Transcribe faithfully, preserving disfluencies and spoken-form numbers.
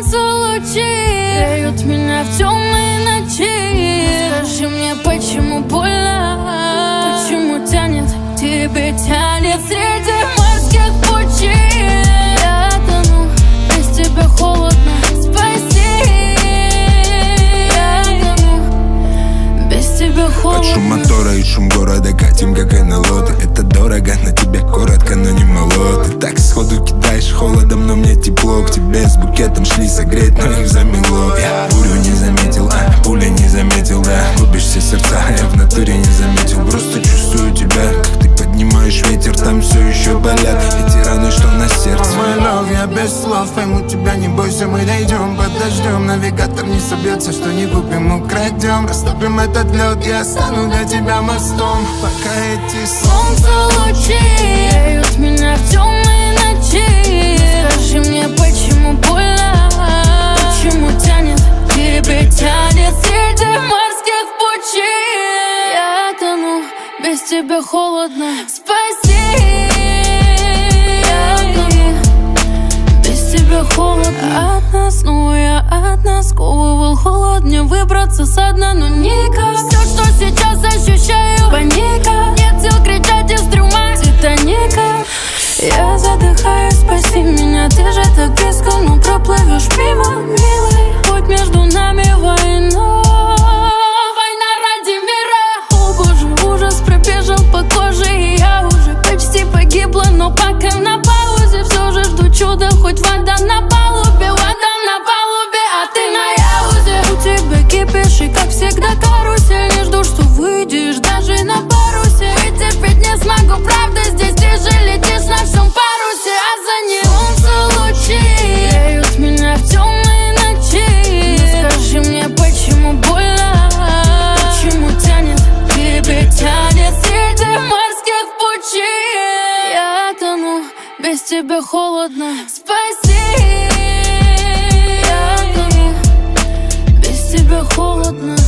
Солнце лучи греют меня в темные ночи. Скажи мне, почему больно, почему тянет, тебе тянет среди морских пучин. Я тону, без тебя холодно, спаси. Я тону, без тебя холодно. Под шум мотора и шум города катим, как эн эл о. Это дорого, на тебя коротко, но не молод. Ты так сходу кидаешь холодом, но мне тепло. К тебе с букетом шли согреть, но их замело. Я бурю не заметил, а пуля не заметил, да. Губишь все сердца, я в натуре не заметил. Просто чувствую тебя, как ты поднимаешь ветер. Там все еще болят эти раны, что на сердце. My love, я без слов, пойму тебя, не бойся, мы дойдем. Подождем, навигатор не собьется, что не купим, украдем. Растопим этот лед, я стану для тебя мостом. Пока эти солнце лучи греют меня в темные ночи. Скажи мне, почему больно, почему тянет, тебе тянет среди морских пучин. Я тону, без тебя холодно, спаси. Я тону, без тебя холодно. От нас, ну я от нас сковывал холод. Мне выбраться со дна, но никак. Все, что сейчас ощущаю, паника. Нет сил кричать из трюма Титаника. Я задыхаюсь, спаси меня. Ты же так близко, но проплывешь мимо, милый. Путь между нами война, война ради мира. О боже, ужас пробежал по коже, и я уже почти погибла, но пока на паузе. Все же жду чуда, хоть вода на палубе, вода на палубе, а ты на яузе. У тебя кипишь, и как всегда карусель. Не жду, что выйдешь даже на парусе. Вытерпеть не смогу, правда, здесь ты же летишь на всем парусе, а за ним солнце лучи греют меня в темные ночи. Скажи мне, почему больно, почему тянет, тебе тянет среди морских пучин. Я тону, без тебя холодно, спаси. Я тону, без тебя холодно.